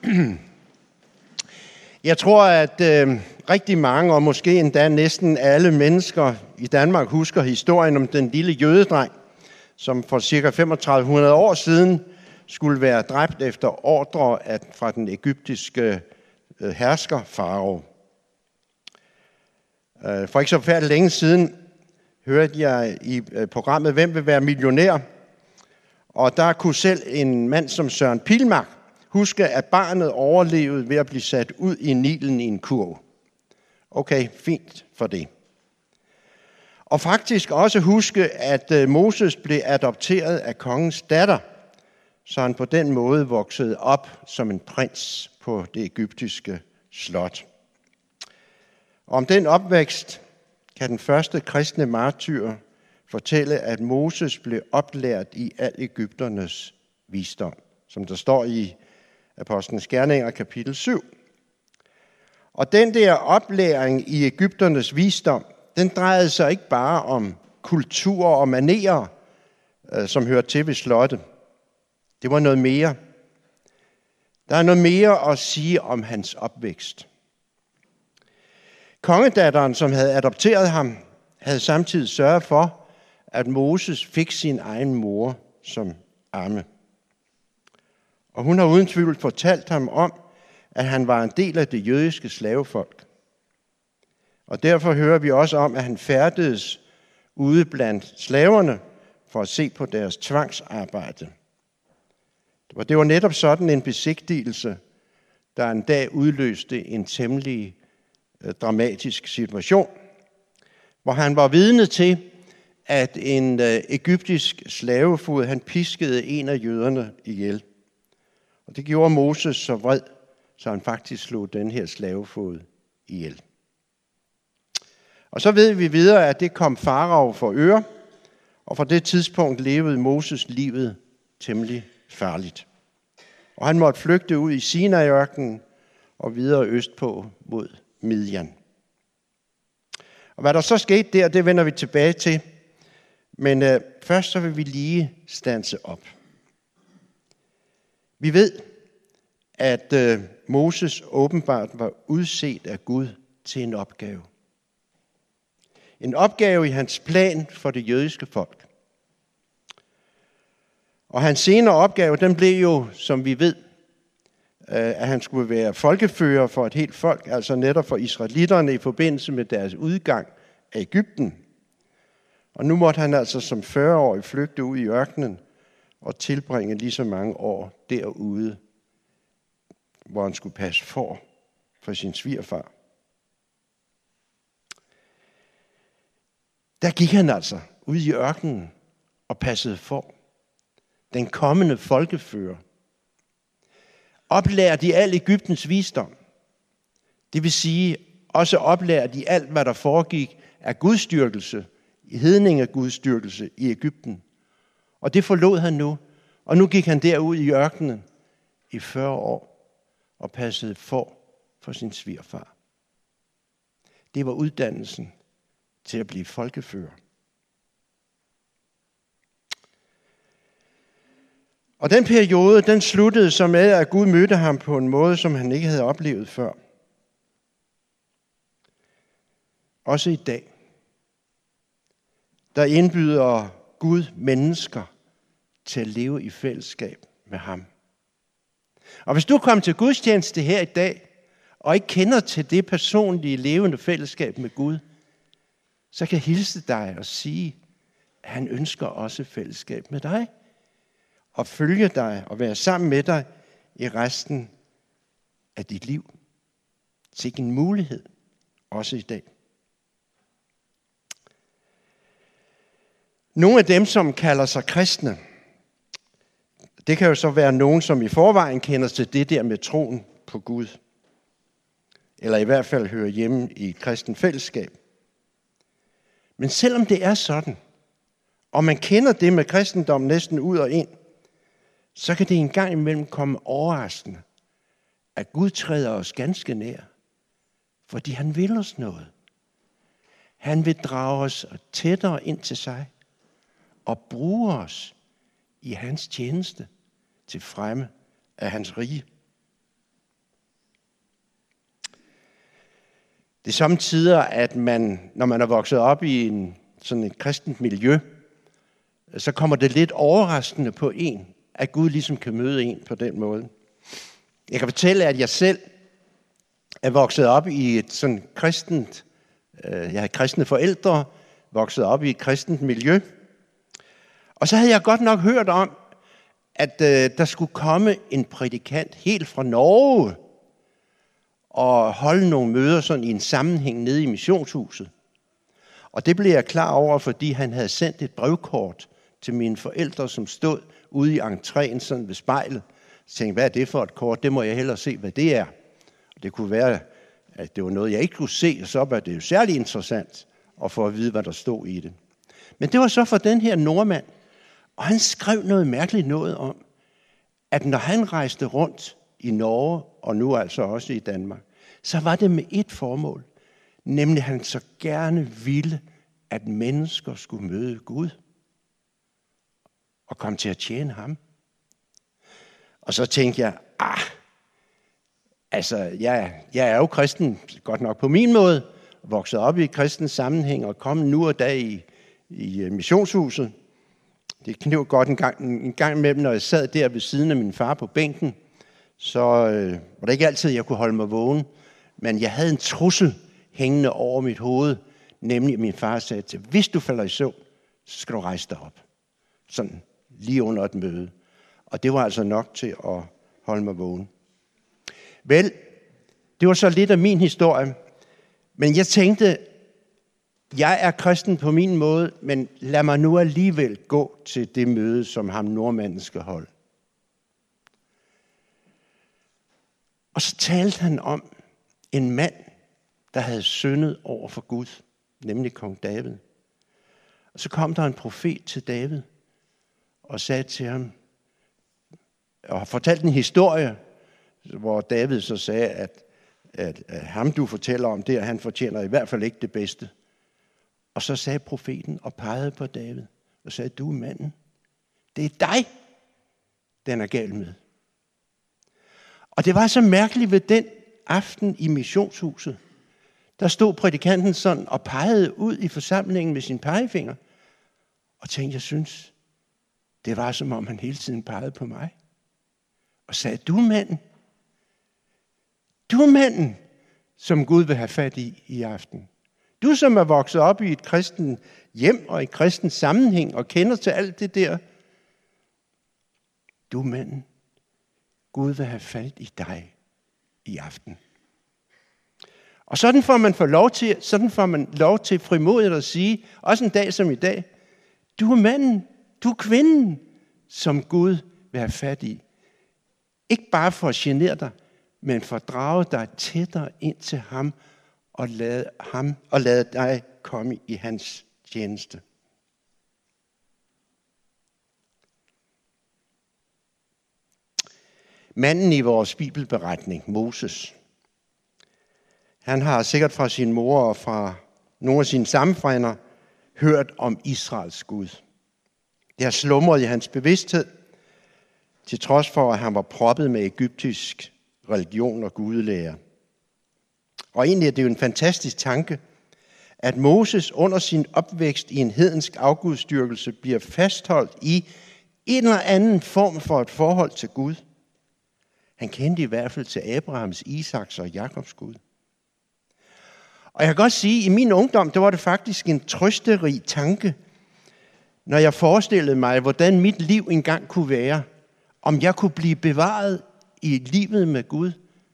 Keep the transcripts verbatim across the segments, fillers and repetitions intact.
Jeg tror, at øh, rigtig mange, og måske endda næsten alle mennesker i Danmark, husker historien om den lille jødedreng, som for ca. femogtredive hundrede år siden skulle være dræbt efter ordre af, fra den egyptiske øh, hersker farao. Øh, for ikke så forfærdeligt længe siden hørte jeg i øh, programmet Hvem vil være millionær? Og der kunne selv en mand som Søren Pilmark huske, at barnet overlevede ved at blive sat ud i Nilen i en kurv. Okay, fint for det. Og faktisk også huske, at Moses blev adopteret af kongens datter, så han på den måde voksede op som en prins på det egyptiske slot. Og om den opvækst kan den første kristne martyr fortælle, at Moses blev oplært i al egypternes visdom, som der står i Apostlenes Gerninger, kapitel syv. Og den der oplæring i egypternes visdom, den drejede sig ikke bare om kultur og manerer, som hører til ved slottet. Det var noget mere. Der er noget mere at sige om hans opvækst. Kongedatteren, som havde adopteret ham, havde samtidig sørget for, at Moses fik sin egen mor som amme. Og hun har uden tvivl fortalt ham om, at han var en del af det jødiske slavefolk. Og derfor hører vi også om, at han færdedes ude blandt slaverne for at se på deres tvangsarbejde. Og det var netop sådan en besigtigelse, der en dag udløste en temmelig dramatisk situation, hvor han var vidne til, at en egyptisk slavefod, han piskede en af jøderne ihjel. Og det gjorde Moses så vred, så han faktisk slog den her slavefod ihjel. Og så ved vi videre, at det kom farao for øre, og fra det tidspunkt levede Moses livet temmelig farligt. Og han måtte flygte ud i Sinai-ørkenen og videre østpå mod Midian. Og hvad der så skete der, det vender vi tilbage til. Men øh, først så vil vi lige standse op. Vi ved, at øh, Moses åbenbart var udset af Gud til en opgave. En opgave i hans plan for det jødiske folk. Og hans senere opgave, den blev jo, som vi ved, at han skulle være folkefører for et helt folk, altså netop for israelitterne i forbindelse med deres udgang af Egypten. Og nu måtte han altså som fyrre-årig flygte ud i ørkenen og tilbringe lige så mange år derude, hvor han skulle passe for for sin svigerfar. Der gik han altså ud i ørkenen og passede for. Den kommende folkefører. Oplært i al Egyptens visdom. Det vil sige, også oplært i alt, hvad der foregik af gudstyrkelse, i hedning af gudstyrkelse i Egypten. Og det forlod han nu. Og nu gik han derud i ørkenen i fyrre år og passede for for sin svigerfar. Det var uddannelsen til at blive folkefører. Og den periode, den sluttede så med, at Gud mødte ham på en måde, som han ikke havde oplevet før. Også i dag, der indbyder Gud mennesker til at leve i fællesskab med ham. Og hvis du kommer til gudstjeneste her i dag, og ikke kender til det personlige levende fællesskab med Gud, så kan jeg hilse dig og sige, at han ønsker også fællesskab med dig. Og følge dig og være sammen med dig i resten af dit liv. Sikke en mulighed, også i dag. Nogle af dem, som kalder sig kristne, det kan jo så være nogen, som i forvejen kender til det der med troen på Gud. Eller i hvert fald hører hjemme i et kristent fællesskab. Men selvom det er sådan, og man kender det med kristendom næsten ud og ind, så kan det en gang imellem komme overraskende, at Gud træder os ganske nær, fordi han vil os noget. Han vil drage os tættere ind til sig og bruge os i hans tjeneste til fremme af hans rige. Det er samtidig, at man, når man er vokset op i en, sådan et kristent miljø, så kommer det lidt overraskende på en, at Gud ligesom kan møde en på den måde. Jeg kan fortælle, at jeg selv er vokset op i et sådan kristent, øh, jeg har kristne forældre, vokset op i et kristent miljø. Og så havde jeg godt nok hørt om, at øh, der skulle komme en prædikant helt fra Norge og holde nogle møder sådan i en sammenhæng nede i missionshuset. Og det blev jeg klar over, fordi han havde sendt et brevkort til mine forældre, som stod ude i entréen sådan ved spejlet. Så tænkte jeg, hvad er det for et kort? Det må jeg hellere se, hvad det er. Og det kunne være, at det var noget, jeg ikke kunne se, og så var det jo særlig interessant at få at vide, hvad der stod i det. Men det var så for den her nordmand, og han skrev noget mærkeligt noget om, at når han rejste rundt i Norge, og nu altså også i Danmark, så var det med et formål, nemlig at han så gerne ville, at mennesker skulle møde Gud og komme til at tjene ham. Og så tænkte jeg, ah, altså, jeg, jeg er jo kristen, godt nok på min måde, vokset op i et kristens sammenhæng og kommet nu og da i, i missionshuset. Det kneb godt en gang, en gang imellem, når jeg sad der ved siden af min far på bænken, så øh, var det ikke altid, jeg kunne holde mig vågen, men jeg havde en trussel hængende over mit hoved, nemlig at min far sagde til, hvis du falder i søvn, så skal du rejse dig op. Sådan lige under et møde. Og det var altså nok til at holde mig vågen. Vel, det var så lidt af min historie, men jeg tænkte, jeg er kristen på min måde, men lad mig nu alligevel gå til det møde, som ham nordmanden skal holde. Og så talte han om en mand, der havde syndet over for Gud, nemlig kong David. Og så kom der en profet til David og sagde til ham, og fortalte en historie, hvor David så sagde, at, at, at ham du fortæller om det, han fortjener i hvert fald ikke det bedste. Og så sagde profeten og pegede på David og sagde, du er manden. Det er dig, den er gal med. Og det var så mærkeligt ved den aften i missionshuset. Der stod prædikanten sådan og pegede ud i forsamlingen med sin pegefinger. Og tænkte, jeg synes, det var som om han hele tiden pegede på mig. Og sagde, du er manden. Du er manden, som Gud vil have fat i i aften. Du, som er vokset op i et kristen hjem og i et kristen sammenhæng og kender til alt det der. Du er manden. Gud vil have fat i dig i aften. Og sådan får man for lov til, sådan får man lov til frimodigt at sige, også en dag som i dag, du er manden, du er kvinden, som Gud vil have fat i. Ikke bare for at genere dig, men for at drage dig tættere ind til ham og lade ham og lade dig komme i hans tjeneste. Manden i vores bibelberetning, Moses, han har sikkert fra sin mor og fra nogle af sine sammenfrænder hørt om Israels Gud. Det har slumret i hans bevidsthed, til trods for, at han var proppet med egyptisk religion og gudelære. Og egentlig er det jo en fantastisk tanke, at Moses under sin opvækst i en hedensk afgudstyrkelse bliver fastholdt i en eller anden form for et forhold til Gud. Han kendte i hvert fald til Abrahams, Isaks og Jakobs Gud. Og jeg kan godt sige, at i min ungdom, der var det faktisk en trøsterig tanke, når jeg forestillede mig, hvordan mit liv engang kunne være, om jeg kunne blive bevaret i livet med Gud.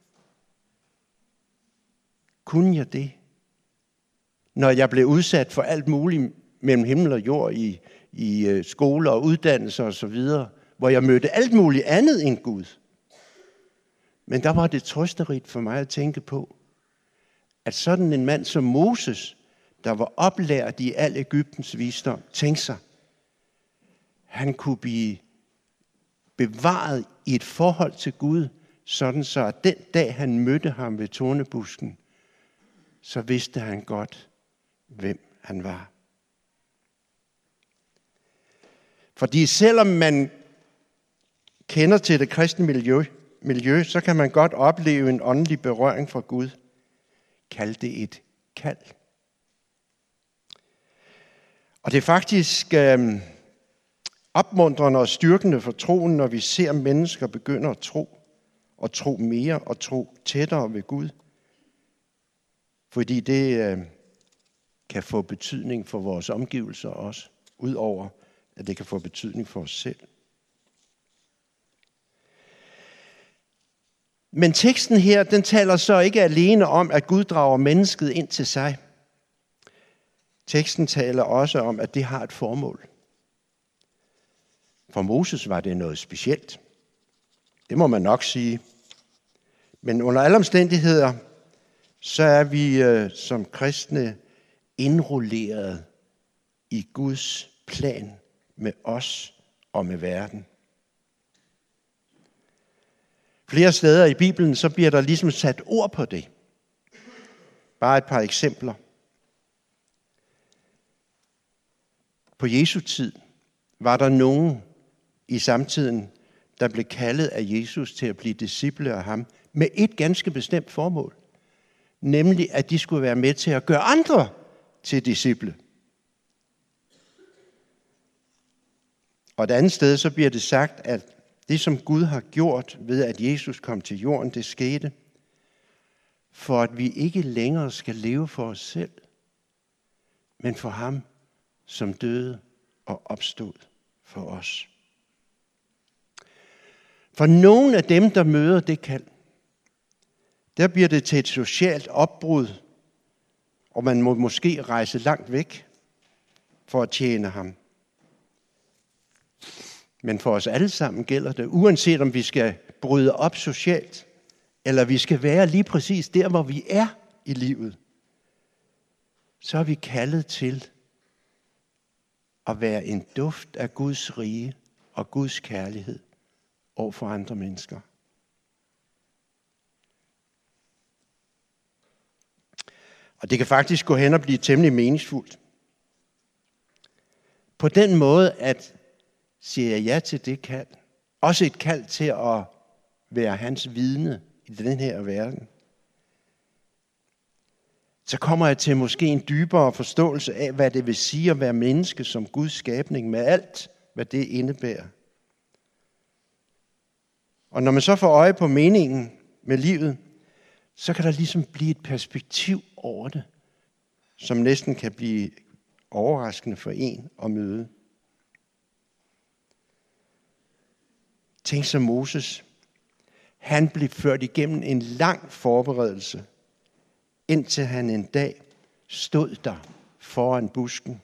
Kunne jeg det? Når jeg blev udsat for alt muligt mellem himmel og jord i, i skoler og uddannelser og så videre, hvor jeg mødte alt muligt andet end Gud. Men der var det trøsterigt for mig at tænke på, at sådan en mand som Moses, der var oplært i al Egyptens visdom, tænkte sig, han kunne blive bevaret i et forhold til Gud, sådan så at den dag han mødte ham ved tornebusken, så vidste han godt, hvem han var. Fordi selvom man kender til det kristne miljø, miljø, så kan man godt opleve en åndelig berøring fra Gud. kalde det et kald. Og det er faktisk øh, opmuntrende og styrkende for troen, når vi ser mennesker begynde at tro, og tro mere og tro tættere ved Gud. Fordi det øh, kan få betydning for vores omgivelser også, udover at det kan få betydning for os selv. Men teksten her, den taler så ikke alene om, at Gud drager mennesket ind til sig. Teksten taler også om, at det har et formål. For Moses var det noget specielt. Det må man nok sige. Men under alle omstændigheder, så er vi øh, som kristne indrulleret i Guds plan med os og med verden. Flere steder i Bibelen, så bliver der ligesom sat ord på det. Bare et par eksempler. På Jesu tid var der nogen i samtiden, der blev kaldet af Jesus til at blive disciple af ham, med et ganske bestemt formål. Nemlig, at de skulle være med til at gøre andre til disciple. Og et andet sted, så bliver det sagt, at det, som Gud har gjort ved, at Jesus kom til jorden, det skete, for at vi ikke længere skal leve for os selv, men for ham, som døde og opstod for os. For nogle af dem, der møder det kald, der bliver det til et socialt opbrud, og man må måske rejse langt væk for at tjene ham. Men for os alle sammen gælder det, uanset om vi skal bryde op socialt, eller vi skal være lige præcis der, hvor vi er i livet, så er vi kaldet til at være en duft af Guds rige og Guds kærlighed over for andre mennesker. Og det kan faktisk gå hen og blive temmelig meningsfuldt. På den måde, at siger jeg ja til det kald, også et kald til at være hans vidne i den her verden, så kommer jeg til måske en dybere forståelse af, hvad det vil sige at være menneske som Guds skabning, med alt, hvad det indebærer. Og når man så får øje på meningen med livet, så kan der ligesom blive et perspektiv over det, som næsten kan blive overraskende for en at møde. Tænk som Moses. Han blev ført igennem en lang forberedelse, indtil han en dag stod der foran busken,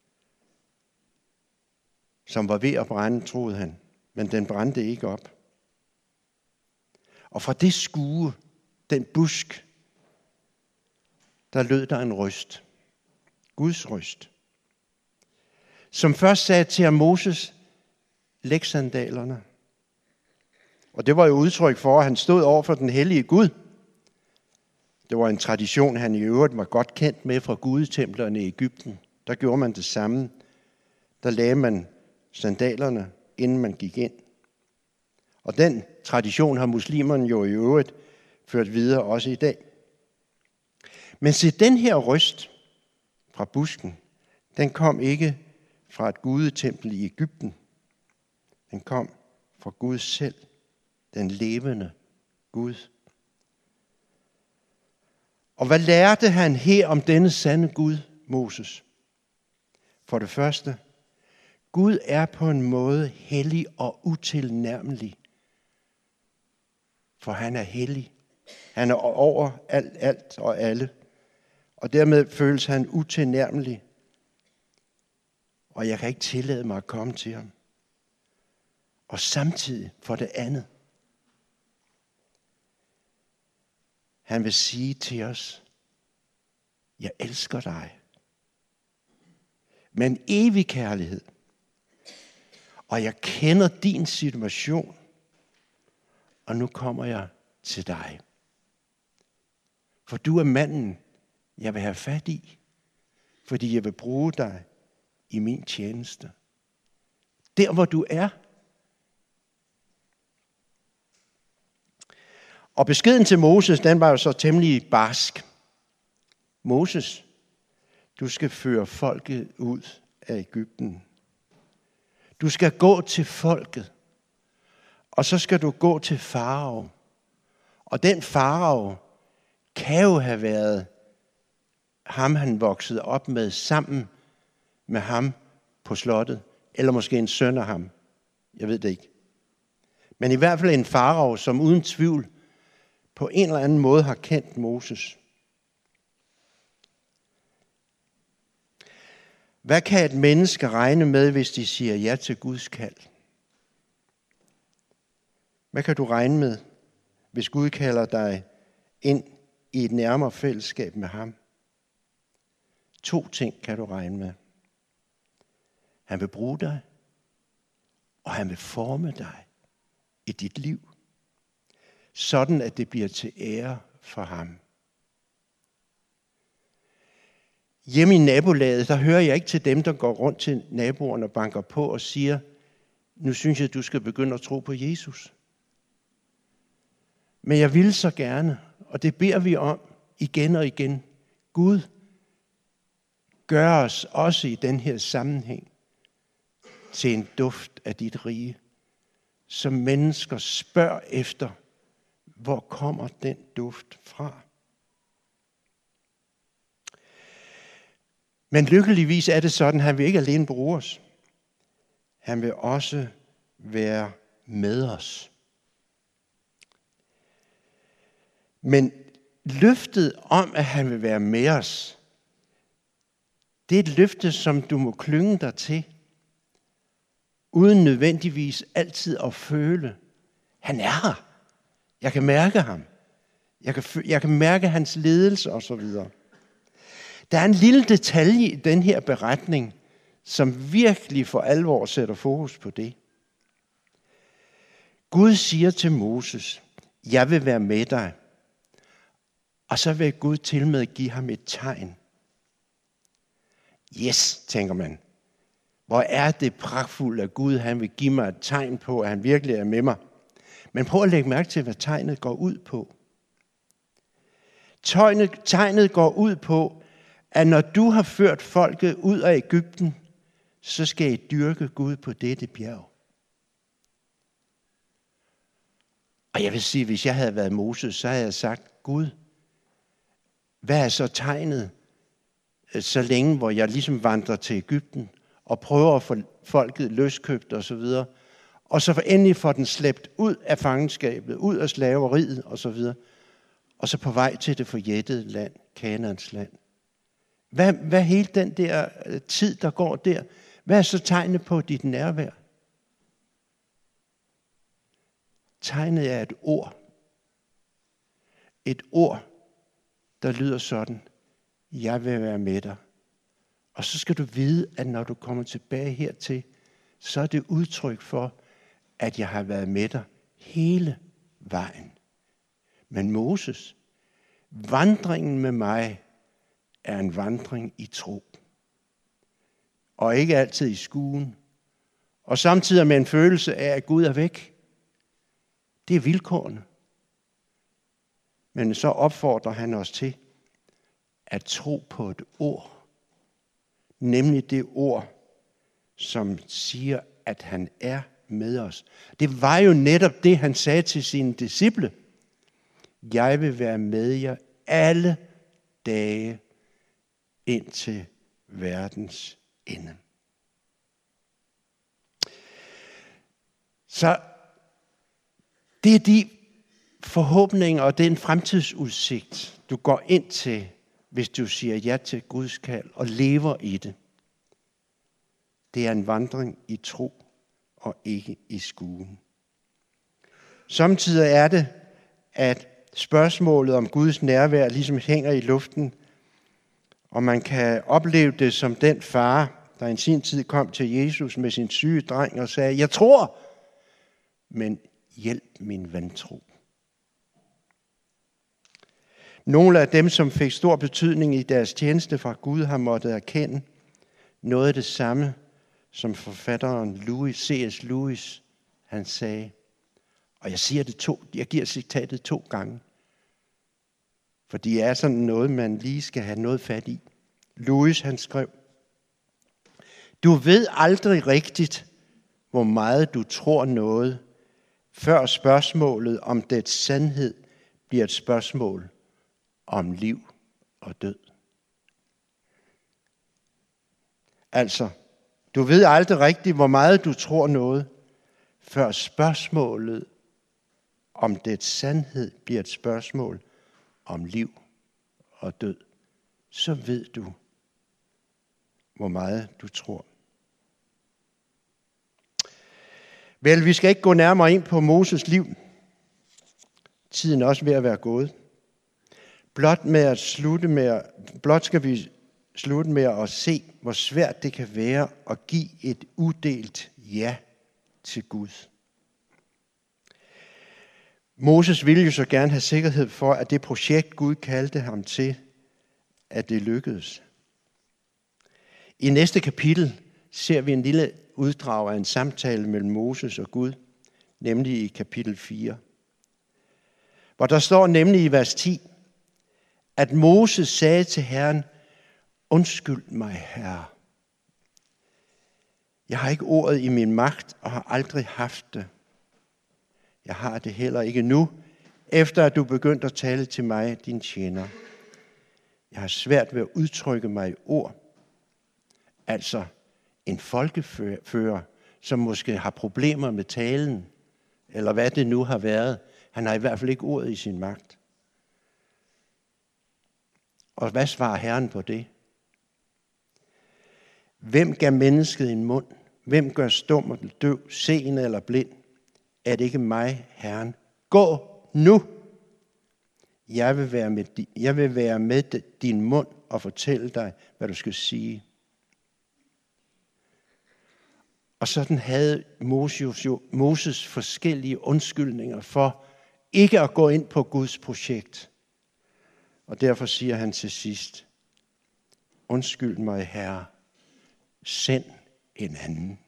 som var ved at brænde, troede han, men den brændte ikke op. Og fra det skue, den busk, der lød der en røst. Guds røst. Som først sagde til ham, Moses, læg sandalerne. Og det var jo udtryk for, at han stod over for den hellige Gud. Det var en tradition, han i øvrigt var godt kendt med fra gudetemplerne i Egypten. Der gjorde man det samme. Der lagde man sandalerne, inden man gik ind. Og den tradition har muslimerne jo i øvrigt ført videre også i dag. Men se, den her røst fra busken, den kom ikke fra et gudetempel i Egypten. Den kom fra Gud selv, den levende Gud. Og hvad lærte han her om denne sande Gud, Moses? For det første, Gud er på en måde hellig og utilnærmelig. For han er hellig. Han er over alt, alt og alle. Og dermed føles han utilnærmelig. Og jeg kan ikke tillade mig at komme til ham. Og samtidig for det andet. Han vil sige til os, jeg elsker dig. Med en evig kærlighed. Og jeg kender din situation. Og nu kommer jeg til dig. For du er manden, jeg vil have fat i. Fordi jeg vil bruge dig i min tjeneste. Der hvor du er. Og beskeden til Moses, den var jo så temmelig barsk. Moses, du skal føre folket ud af Egypten. Du skal gå til folket, og så skal du gå til farao. Og den farao kan jo have været ham, han voksede op med, sammen med ham på slottet, eller måske en søn af ham. Jeg ved det ikke. Men i hvert fald en farao, som uden tvivl på en eller anden måde har kendt Moses. Hvad kan et menneske regne med, hvis de siger ja til Guds kald? Hvad kan du regne med, hvis Gud kalder dig ind i et nærmere fællesskab med ham? To ting kan du regne med. Han vil bruge dig, og han vil forme dig i dit liv, sådan at det bliver til ære for ham. Hjemme i nabolaget, der hører jeg ikke til dem, der går rundt til naboerne og banker på og siger, nu synes jeg, du skal begynde at tro på Jesus. Men jeg vil så gerne, og det beder vi om igen og igen. Gud, gør os også i den her sammenhæng til en duft af dit rige, som mennesker spørger efter, hvor kommer den duft fra? Men lykkeligvis er det sådan, at han vil ikke alene bruge os. Han vil også være med os. Men løftet om, at han vil være med os, det er et løfte, som du må klynge dig til, uden nødvendigvis altid at føle, han er her. Jeg kan mærke ham. Jeg kan, jeg kan mærke hans ledelse osv. Der er en lille detalje i den her beretning, som virkelig for alvor sætter fokus på det. Gud siger til Moses, jeg vil være med dig. Og så vil Gud til med give ham et tegn. Yes, tænker man. Hvor er det pragtfuldt, at Gud han vil give mig et tegn på, at han virkelig er med mig. Men prøv at lægge mærke til, hvad tegnet går ud på. Tegnet, tegnet går ud på, at når du har ført folket ud af Egypten, så skal I dyrke Gud på dette bjerg. Og jeg vil sige, hvis jeg havde været Moses, så havde jeg sagt, Gud, hvad er så tegnet, så længe hvor jeg ligesom vandrer til Egypten og prøver at få folket løskøbt og så videre, og så endelig får den slæbt ud af fangenskabet, ud af slaveriet og så videre, og så på vej til det forjættede land, Kanaans land. Hvad, hvad hele den der tid, der går der, hvad er så tegnet på dit nærvær? Tegnet er et ord. Et ord, der lyder sådan, jeg vil være med dig. Og så skal du vide, at når du kommer tilbage hertil, så er det udtryk for, at jeg har været med dig hele vejen. Men Moses, vandringen med mig er en vandring i tro. Og ikke altid i skuen. Og samtidig med en følelse af, at Gud er væk. Det er vilkårene. Men så opfordrer han os til at tro på et ord. Nemlig det ord, som siger, at han er med os. Det var jo netop det, han sagde til sine disciple. Jeg vil være med jer alle dage indtil verdens ende. Så det er de forhåbninger og den fremtidsudsigt, du går ind til, hvis du siger ja til Guds kald og lever i det. Det er en vandring i tro og ikke i skuen. Samtidig er det, at spørgsmålet om Guds nærvær ligesom hænger i luften, og man kan opleve det som den far, der i sin tid kom til Jesus med sin syge dreng og sagde, jeg tror, men hjælp min vantro. Nogle af dem, som fik stor betydning i deres tjeneste fra Gud, har måttet erkende noget af det samme, som forfatteren Louis, C S Lewis, han sagde. Og jeg siger det to, jeg giver citatet to gange. For de er sådan noget, man lige skal have noget fat i. Louis, han skrev, du ved aldrig rigtigt, hvor meget du tror noget, før spørgsmålet om dets sandhed bliver et spørgsmål om liv og død. Altså, du ved aldrig rigtigt, hvor meget du tror noget, før spørgsmålet om dets sandhed bliver et spørgsmål om liv og død. Så ved du, hvor meget du tror. Vel, vi skal ikke gå nærmere ind på Moses liv. Tiden er også ved at være gået. Blot, med at slutte med at, blot skal vi slutte med at se, hvor svært det kan være at give et udelt ja til Gud. Moses ville jo så gerne have sikkerhed for, at det projekt, Gud kaldte ham til, at det lykkedes. I næste kapitel ser vi en lille uddrag af en samtale mellem Moses og Gud, nemlig i kapitel fire. Hvor der står nemlig i vers ti, at Moses sagde til Herren, undskyld mig, Herre. Jeg har ikke ordet i min magt og har aldrig haft det. Jeg har det heller ikke nu, efter at du begyndte at tale til mig, din tjener. Jeg har svært ved at udtrykke mig i ord. Altså en folkefører, som måske har problemer med talen, eller hvad det nu har været. Han har i hvert fald ikke ordet i sin magt. Og hvad svarer Herren på det? Hvem gav mennesket en mund? Hvem gør stum og døv, seende eller blind? Er det ikke mig, Herren? Gå nu! Jeg vil være med, di- jeg vil være med din mund og fortælle dig, hvad du skal sige. Og sådan havde Moses, jo, Moses forskellige undskyldninger for ikke at gå ind på Guds projekt. Og derfor siger han til sidst, undskyld mig, Herre, send en anden.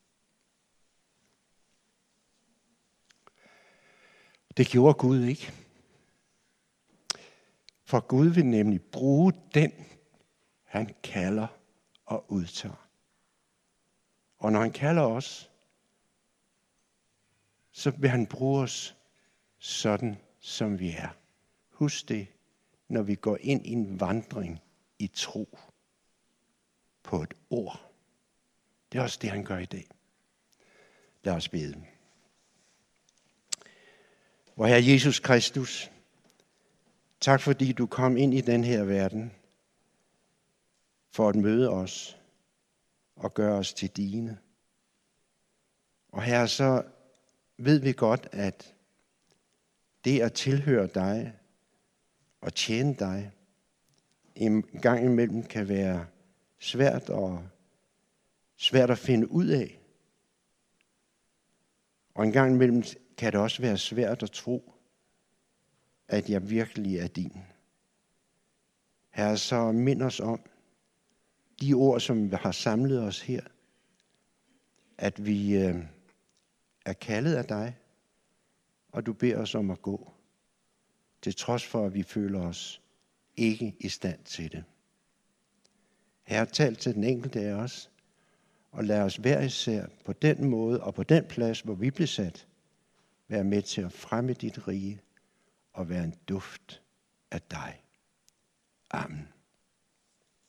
Det gjorde Gud ikke. For Gud vil nemlig bruge den, han kalder og udtager. Og når han kalder os, så vil han bruge os sådan, som vi er. Husk det, når vi går ind i en vandring i tro på et ord. Det er også det, han gør i dag. Lad os bede. Vor Herre Jesus Kristus, tak fordi du kom ind i den her verden for at møde os og gøre os til dine. Og Herre, så ved vi godt, at det at tilhøre dig og tjene dig en gang imellem kan være svært og svært at finde ud af. Og en gang imellem kan det også være svært at tro, at jeg virkelig er din. Herre, så mind os om de ord, som har samlet os her, at vi øh, er kaldet af dig, og du beder os om at gå, til trods for, at vi føler os ikke i stand til det. Herre, tal til den enkelte af os, og lad os hver især på den måde og på den plads, hvor vi bliver sat, være med til at fremme dit rige og være en duft af dig. Amen.